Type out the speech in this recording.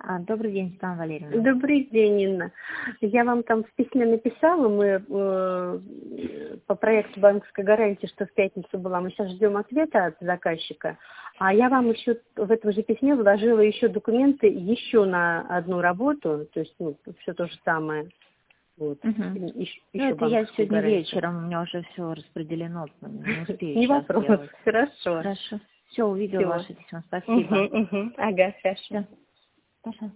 Добрый день, Светлана Валерьевна. Добрый день, Инна. Я вам там в письме написала, мы по проекту банковской гарантии, что в пятницу была, мы сейчас ждем ответа от заказчика, а я вам еще в этом же письме вложила еще документы еще на одну работу, то есть все то же самое. Вот. Еще Это я сегодня гарантию. вечером, у меня уже все распределено, не успею Не сейчас вопрос, сделать. хорошо. Хорошо. Все, увидела Всё. ваше письмо, спасибо. Ага, хорошо. Всё. Пожалуйста.